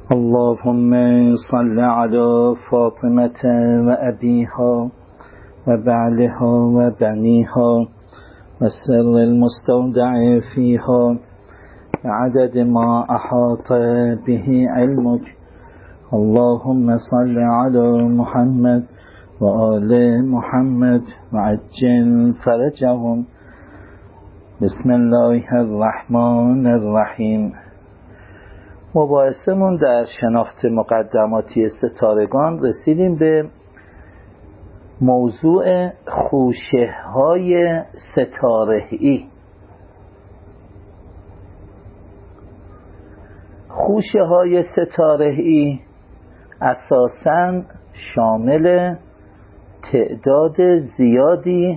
اللهم صل على فاطمة وأبيها وبعلها وبنيها والسر المستودع فيها عدد ما أحاط به علمك. اللهم صل على محمد وآل محمد وعجل فرجهم. بسم الله الرحمن الرحیم. مباحثمون در شناخت مقدماتی ستارگان رسیدیم به موضوع خوشه‌های ستاره‌ای. خوشه‌های ستاره‌ای اساساً شامل تعداد زیادی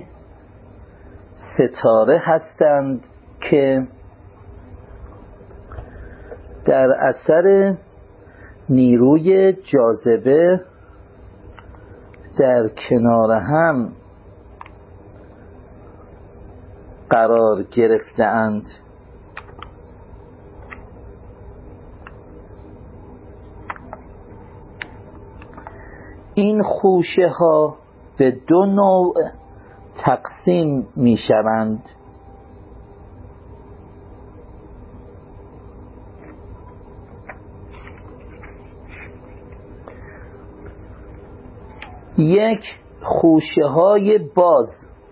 ستاره هستند که در اثر نیروی جاذبه در کنار هم قرار گرفته‌اند. این خوشه ها به دو نوع تقسیم می شوند. یک، خوشه های باز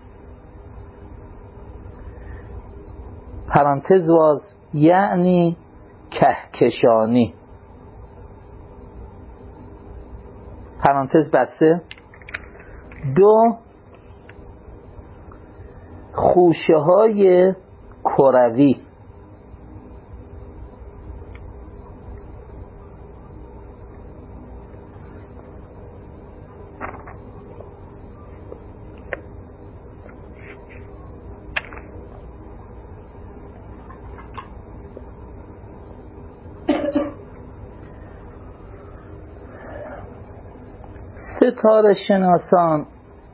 پرانتز باز یعنی کهکشانی پرانتز بسته. دو، خوشه های کروی ستاره شناسان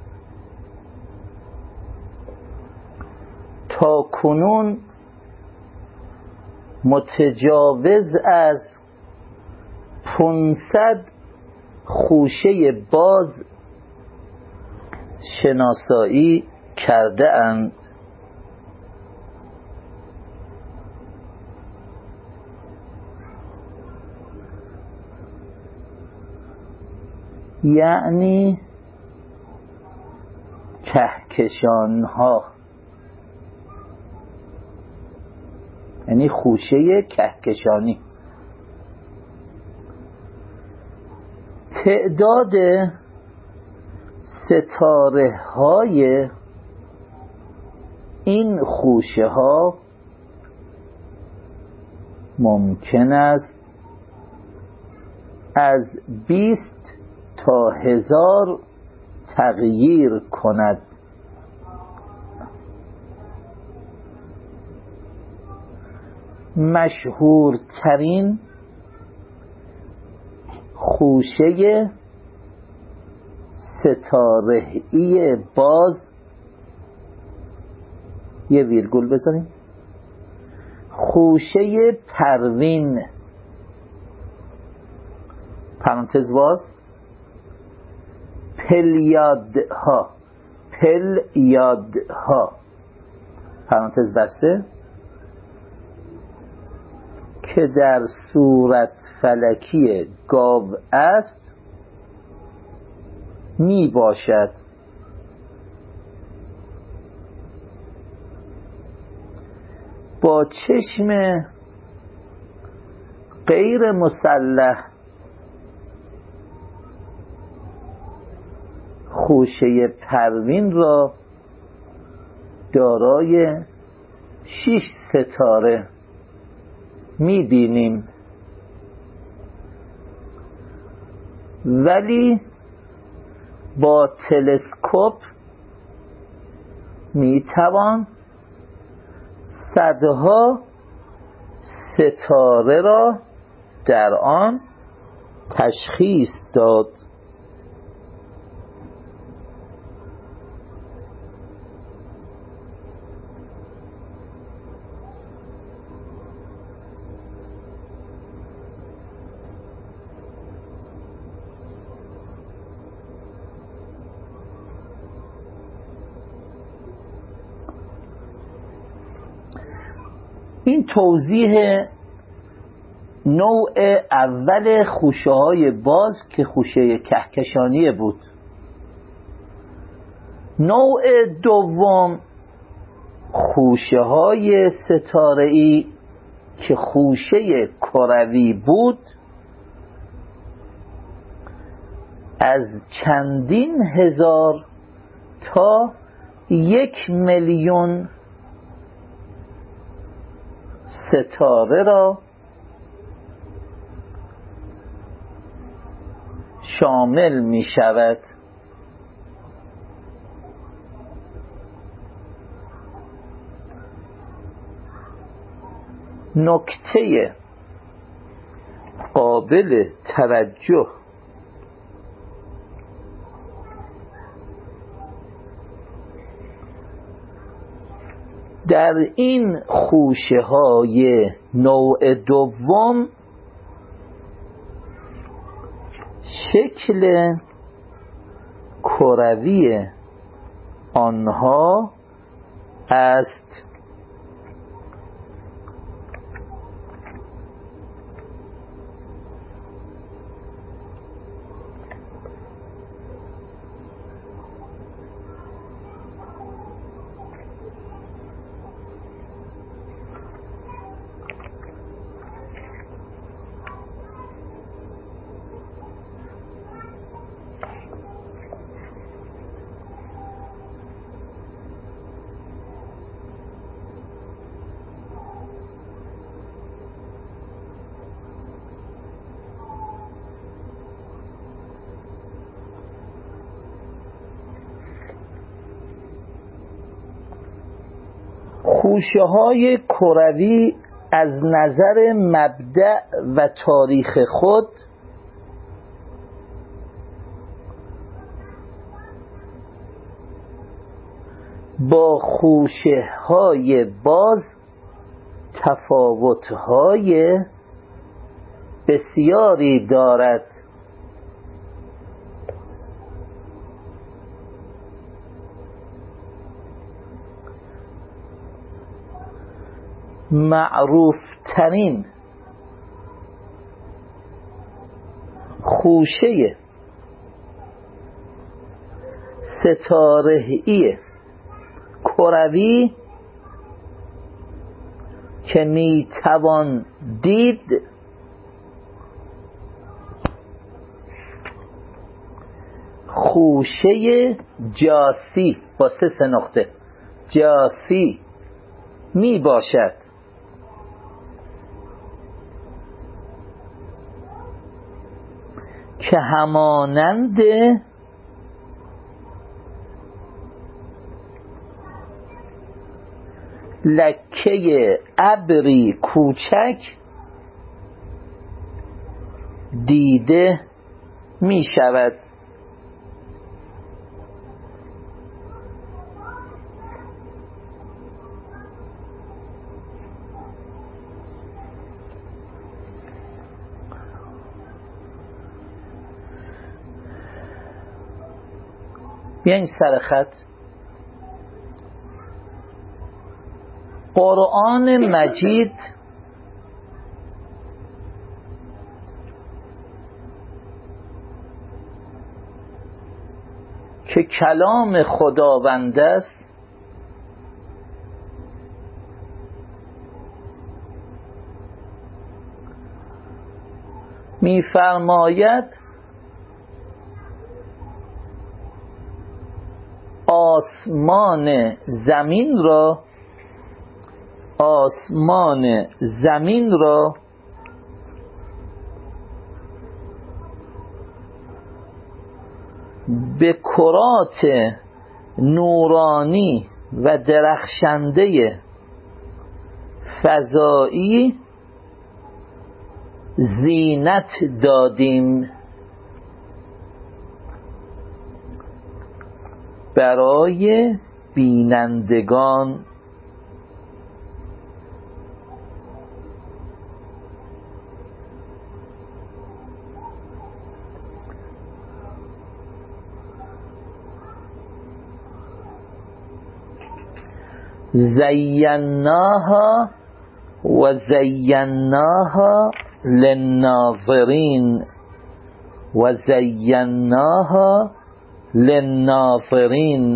تا کنون متجاوز از 500 خوشه باز شناسایی کرده اند. یعنی کهکشان ها، یعنی خوشه کهکشانی. تعداد ستاره های این خوشه ها ممکن است از 20 تا 1000 تغییر کند. مشهورترین خوشه ستاره‌ای باز، یه ویرگول بذاریم، خوشه پروین پرانتز باز پلیادها پرانتز بسته که در صورت فلکی گاو است می باشد. با چشم غیر مسلح خوشه پروین را دارای 6 ستاره می بینیم، ولی با تلسکوپ می توان صدها ستاره را در آن تشخیص داد. این توضیح نوع اول خوشه های باز که خوشه کهکشانی بود. نوع دوم خوشه های ستاره‌ای که خوشه کروی بود از چندین هزار تا 1,000,000 ستاره را شامل می شود. نکته قابل توجه در این خوشه های نوع دوم شکل کروی آنها است. خوشه های کروی از نظر مبدأ و تاریخ خود با خوشه های باز تفاوت های بسیاری دارد. معروف ترین خوشه ستاره‌ای کروی که می توان دید خوشه جاثی با 3 نقطه جاثی می باشد. که همانند لکه ابری کوچک دیده می شود. بیاین سر خط. قرآن مجید که کلام خداوند است می‌فرماید آسمان زمین را به کرات نورانی و درخشنده فضایی زینت دادیم برای بینندگان. زیناها و زیناها للناظرین و زیناها للناظرین.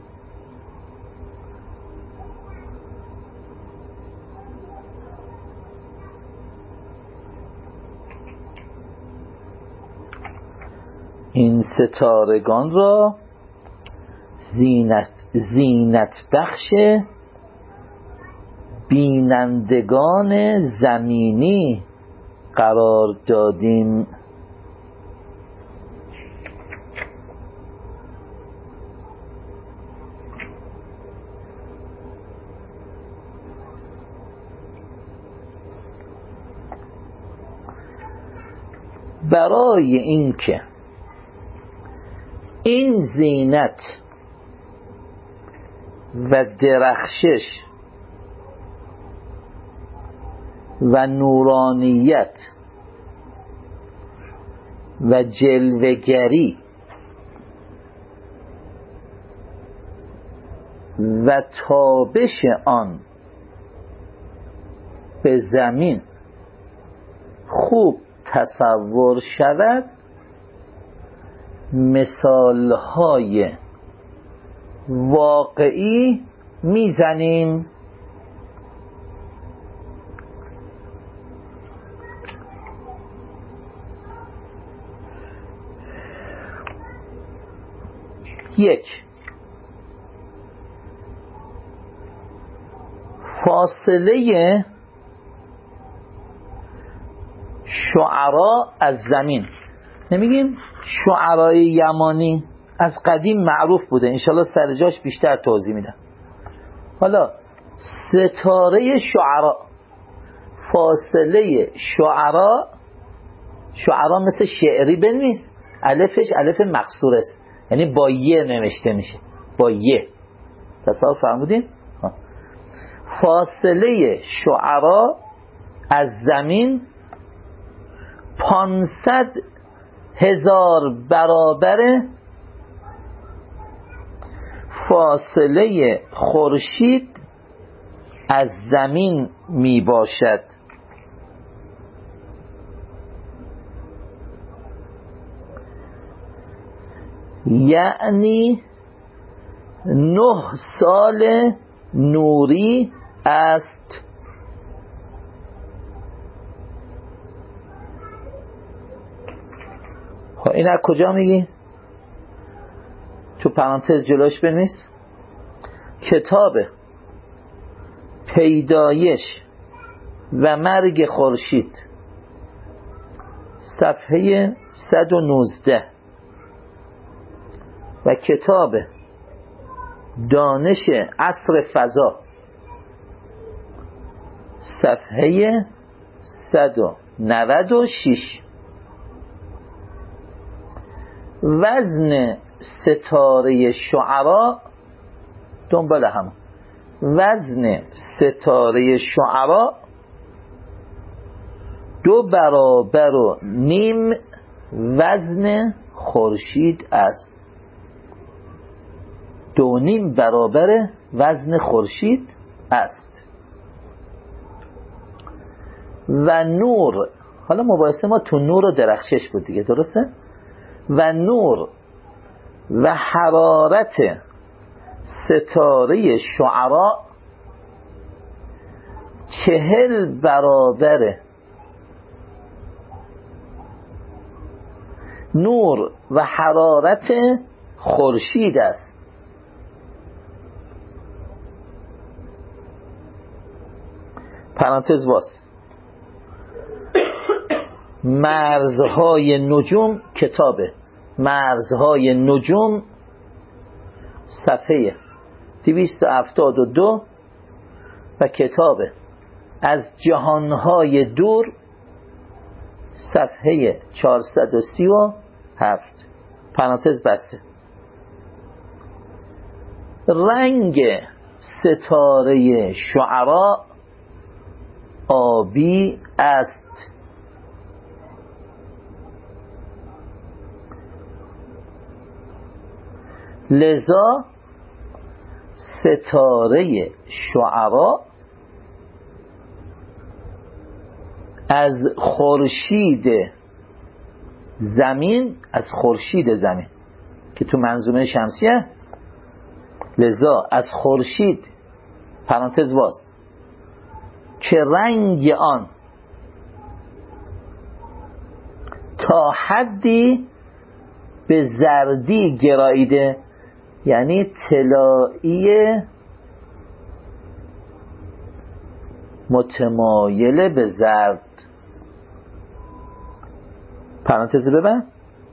این ستارگان را زینت بخش بینندگان زمینی قرار دادیم. برای اینکه این زینت و درخشش و نورانیت و جلوه‌گری و تابش آن به زمین خوب تصور شود، مثالهای واقعی میزنیم. یک، فاصله شعرا از زمین. نمیگیم شعرای یمانی از قدیم معروف بوده، انشالله سر جاش بیشتر توضیح میدم. حالا ستاره شعرا، فاصله شعرا مثل شعری بنویس، الفش الف مقصور است، یعنی با یه نوشته میشه، با یه. تصور فرمودین؟ فاصله شعرا از زمین 500,000 برابر فاصله خورشید از زمین می باشد. یعنی 9 سال نوری است. این از کجا میگی؟ تو پرانتز جلوش بنویس کتاب پیدایش و مرگ خورشید، صفحه 119 و کتاب دانش عصر فضا، صفحه 196. وزن ستاره شعرا دنبال هم، وزن ستاره شعرا 2.5 برابر وزن خورشید است. 2.5 برابر وزن خورشید است. و نور، حالا مباحثه ما تو نور و درخشش بود دیگه، درسته؟ و نور و حرارت ستاره شعرا 40 برابر نور و حرارت خورشید است. پرانتز باز. مرزهای نجوم، کتاب مرزهای نجوم، صفحه 272 و کتاب از جهانهای دور، صفحه 437. پرانتز بسته. رنگ ستاره شعرا آبی است. لذا ستاره شعرا از خورشید زمین، از خورشید زمین که تو منظومه شمسیه، لذا از خورشید پرانتز باز که رنگ آن تا حدی به زردی گراییده، یعنی طلایی متمایل به زرد. پرانتز ببند،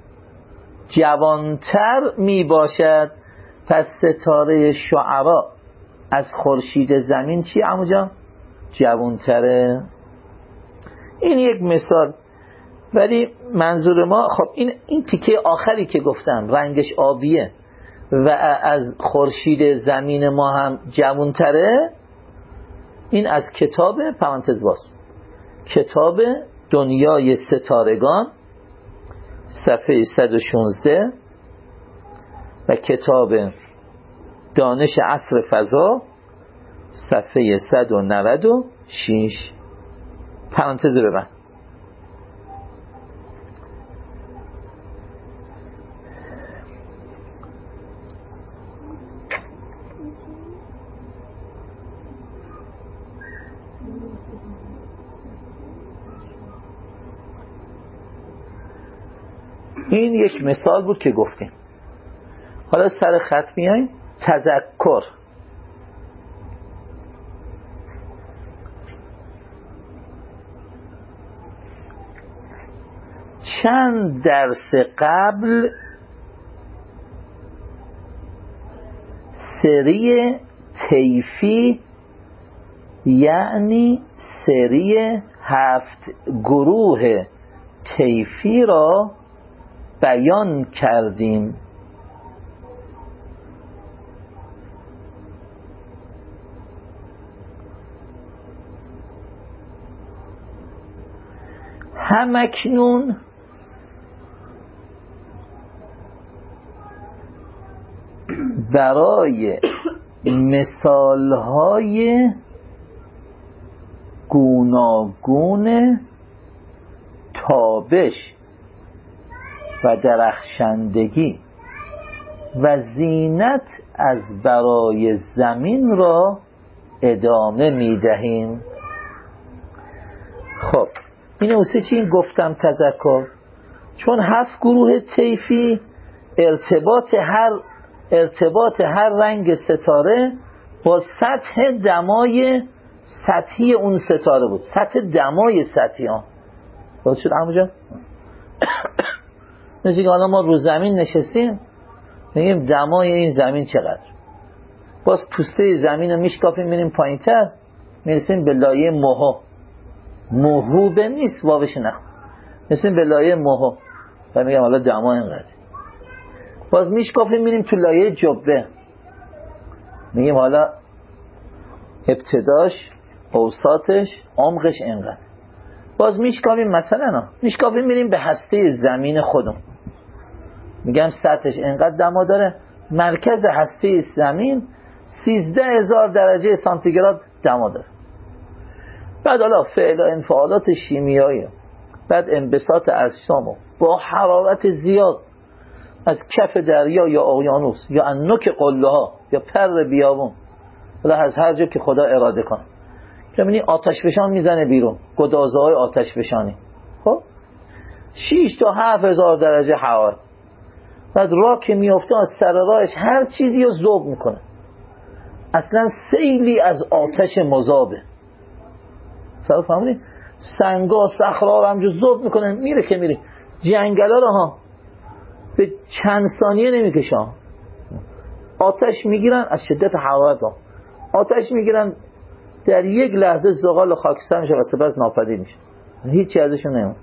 جوانتر می باشد. پس ستاره شعرا از خورشید زمین چی عمو جان؟ جوانتره. این یک مثال، ولی منظور ما خب این تیکه آخری که گفتم رنگش آبیه و از خورشید زمین ما هم جوانتره، این از کتاب پرانتز باز، کتاب دنیای ستارگان صفحه 116 و کتاب دانش عصر فضا صفحه 196. پرانتز ببند. این یک مثال بود که گفتیم. حالا سر خط میایم. تذکر، چند درس قبل سری طیفی، یعنی سری 7 گروه طیفی را بیان کردیم. همکنون برای مثالهای گوناگون تابش و درخشندگی و زینت از برای زمین را ادامه می دهیم. خب این واسه چی این گفتم تذکر؟ چون 7 گروه طیفی ارتباط هر رنگ ستاره با سطح دمای سطحی اون ستاره بود. سطح دمای سطحی ها باز شد عمو جان؟ مثل که حالا ما رو زمین نشستیم میگیم دمای این زمین چقدر، باز پوسته زمین رو میشکافیم میریم پایین تر میرسیم به لایه موهوبه نیست واوش نخ، میرسیم به لایه موهو و میگم حالا دما اینقدر. باز میشکافیم میریم تو لایه جبه میگیم حالا ابتداش، اوسطش، عمقش اینقدر. باز میشکافیم مثلا میریم به هسته زمین خودم میگم سطحش اینقدر دما داره، مرکز هسته زمین 13,000 درجه سانتیگراد دما داره. بعد حالا فعل و انفعالات شیمیایی، بعد انبساط اجسام با حرارت زیاد از کف دریا یا اقیانوس یا از نوک قله ها یا پر بیابون، حالا از هر جا که خدا اراده کنه که می‌بینی آتش فشان میزنه بیرون، گدازه های آتش فشانی، خب 6 تا 7,000 درجه حرارت. بعد راه که میفته از سر راهش هر چیزی رو ذوب میکنه، اصلا سیلی از آتش مذابه. سر فهمیدی؟ سنگا صخره‌ها رو همجور ذوب میکنه، میره که میره. جنگلا رو ها به چند ثانیه نمیکشه، آتش میگیرن از شدت حرارت ها، آتش میگیرن در یک لحظه زغال خاکستر میشه و سپس ناپدید میشه، هیچی ازشون نمیمونه.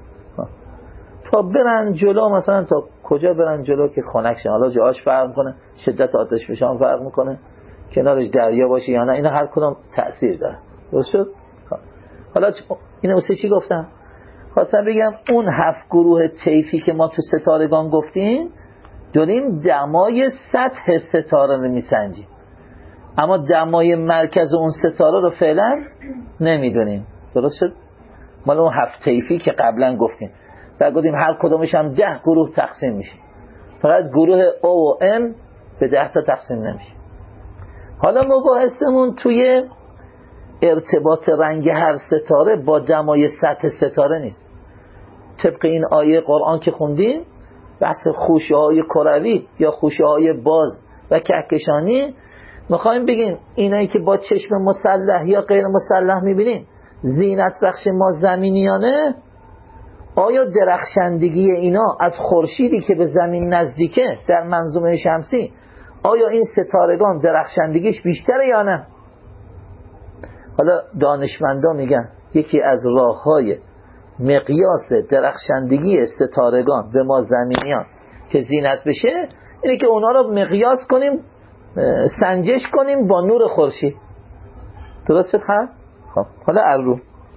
تا برن جلو، مثلا تا کجا برن جلو که خنک شه، حالا جاهاش فرق میکنه، شدت آتش فشان فرق میکنه، کنارش دریا باشه یا نه، اینا هر کدوم تأثیر داره. درست شد؟ حالا اینو واسه چی گفتم؟ خواستم بگم اون 7 گروه طیفی که ما تو ستارگان گفتیم داریم دمای سطح ستاره رو میسنجیم، اما دمای مرکز اون ستاره رو فعلا نمیدونیم. درست شد؟ مال اون 7 طیفی که قبلا گفتیم و گفتیم هر کدومش هم 10 گروه تقسیم میشه، فقط گروه O و M به 10 تا تقسیم نمیشه. حالا مباحثمون توی ارتباط رنگ هر ستاره با دمای سطح ستاره نیست. طبق این آیه قرآن که خوندیم بحث خوشه های کروی یا خوشه های باز و کهکشانی، میخوایم بگیم اینایی که با چشم مسلح یا غیر مسلح میبینیم زینت بخش ما زمینیانه، آیا درخشندگی اینا از خورشیدی که به زمین نزدیکه در منظومه شمسی، آیا این ستارگان درخشندگیش بیشتره یا نه؟ حالا دانشمندان میگن یکی از راه‌های مقیاس درخشندگی ستارگان به ما زمینیان که زینت بشه اینه که اونا رو مقیاس کنیم، سنجش کنیم با نور خورشید. درست شد؟ خب حالا ارو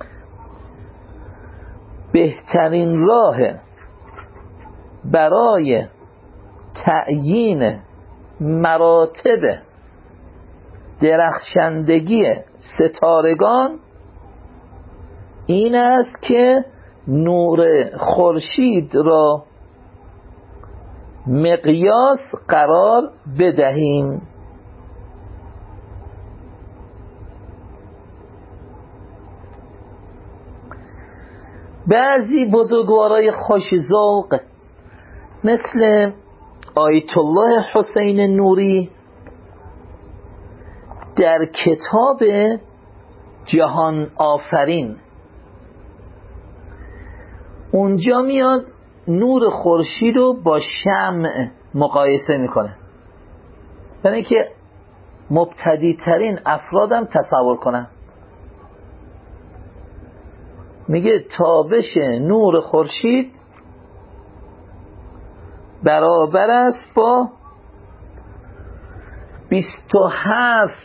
بهترین راه برای تعیین مراتب درخشندگی ستارگان این است که نور خورشید را مقیاس قرار بدهیم. بعضی بزرگوارای خوش‌ذوق مثل آیت الله حسین نوری در کتاب جهان آفرین اونجا میاد نور خورشید رو با شمع مقایسه میکنه، یعنی که مبتدی ترین افرادم تصور کنن. میگه تابش نور خورشید برابر است با 27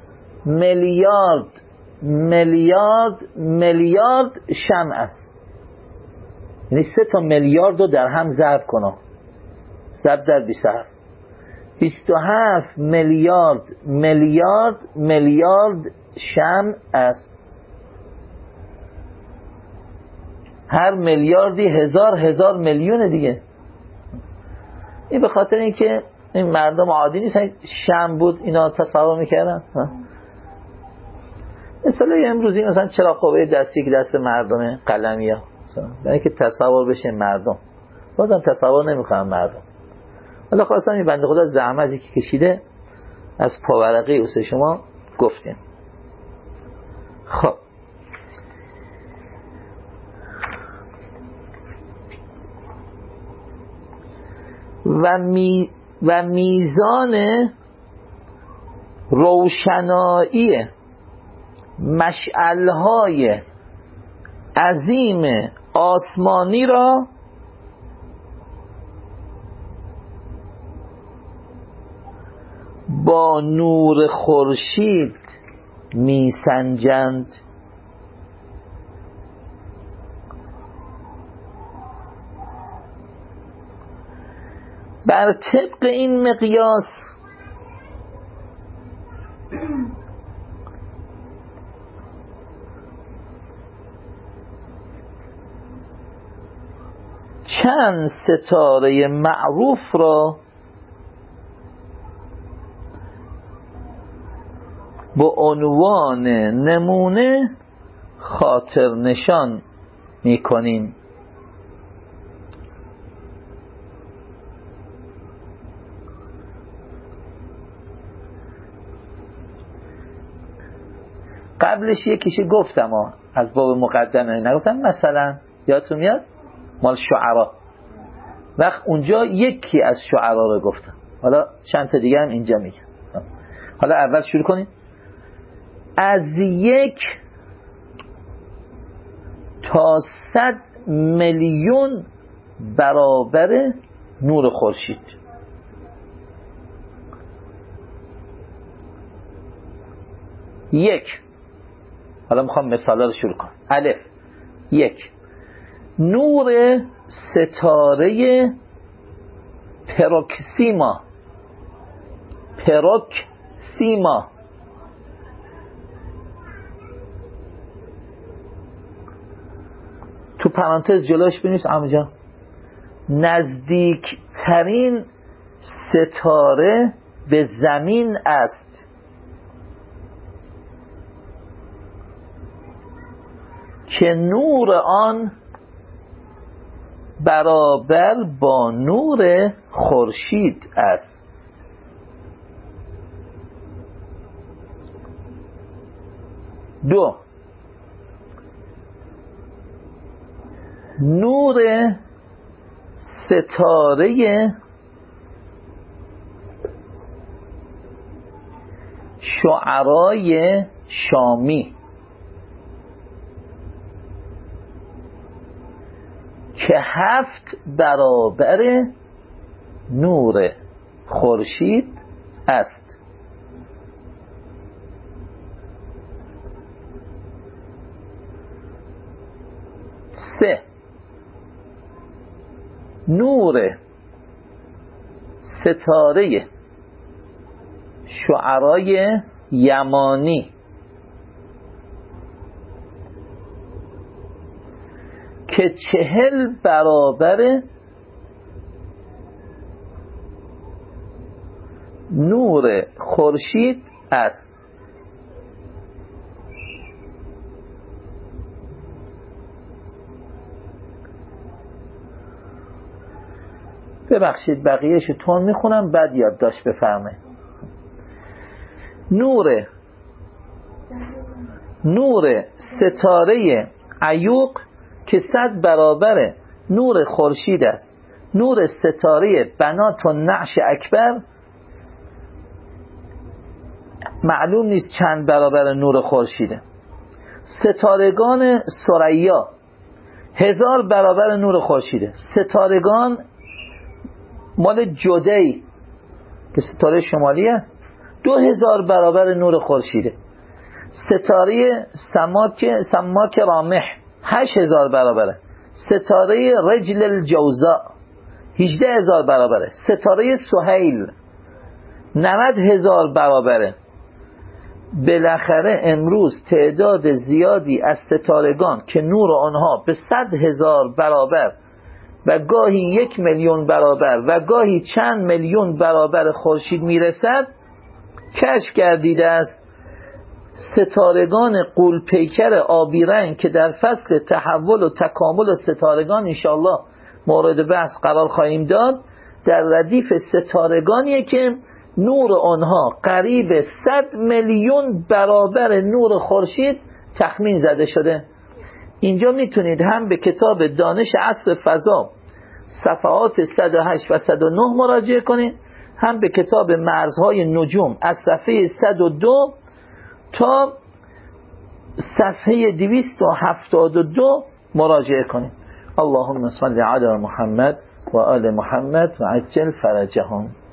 میلیارد شمع است. یعنی 3 تا میلیارد رو در هم ضرب کنم، ضرب در 27 میلیارد شمع است. هر میلیاردی هزار میلیون دیگه. این به خاطر اینکه این مردم عادی نیستن شمع بود اینا تصور میکردن. مثلا امروزی مثلا چراغ قوه دستی که دست مردمه قلمی ها، برای که تصور بشه مردم، بازم تصور نمیکنن مردم. حالا خواستم این بنده خدا زحمتی که کشیده از پاورقی اوسه شما گفتیم. خب و میزان روشنایی مشعل‌های عظیم آسمانی را با نور خورشید میسنجند. بر طبق این مقیاس چند ستاره معروف را با عنوان نمونه خاطر نشان می‌کنیم. قبلش یکیشی گفتم از باب مقدمه نگفتم، مثلا یادتون میاد مال شعرا، وقت اونجا یکی از شعرا رو گفتم، حالا چند تا دیگه هم اینجا میگم. حالا اول شروع کنیم. از 1 تا 100 میلیون برابر نور خورشید. 1 حالا میخوام مثالا رو شروع کنم. الف 1 نور ستاره پروکسیما پرانتز جلوش بنویس عمو نزدیکترین ستاره به زمین است که نور آن برابر با نور خورشید است. دو، نور ستاره شعرای شامی که 7 برابر نور خورشید است. سه، نور ستاره شعرای یمانی که 40 برابر نور خورشید است. ببخشید بقیه‌اش تون میخونم بعد یادداشت بفرمایید. نور ستاره عیوق که 100 برابر نور خورشید است. نور ستاره بنات النعش اکبر معلوم نیست چند برابر نور خورشیده. ستارگان ثریا 1000 برابر نور خورشیده. ستارگان مال جدی که ستاره شمالیه 2000 برابر نور خورشیده. ستاره سماک رامح 8000 برابره. ستاره رجل الجوزاء 18000 برابره. ستاره سهیل 90000 برابره. بالاخره امروز تعداد زیادی از ستارگان که نور آنها به 100,000 برابر و گاهی 1,000,000 برابر و گاهی چند میلیون برابر خورشید میرسد کشف گردیده است. ستارگان غول‌پیکر آبی رنگ که در فصل تحول و تکامل ستارگان انشاءالله مورد بحث قرار خواهیم داد، در ردیف ستارگانیه که نور آنها قریب 100 میلیون برابر نور خورشید تخمین زده شده. اینجا میتونید هم به کتاب دانش عصر فضا صفحات 108 و 109 مراجعه کنید، هم به کتاب مرزهای نجوم از صفحه 102 تا صفحه 272 مراجعه کنید. اللهم صل علی محمد و آل محمد و عجل فرجهم.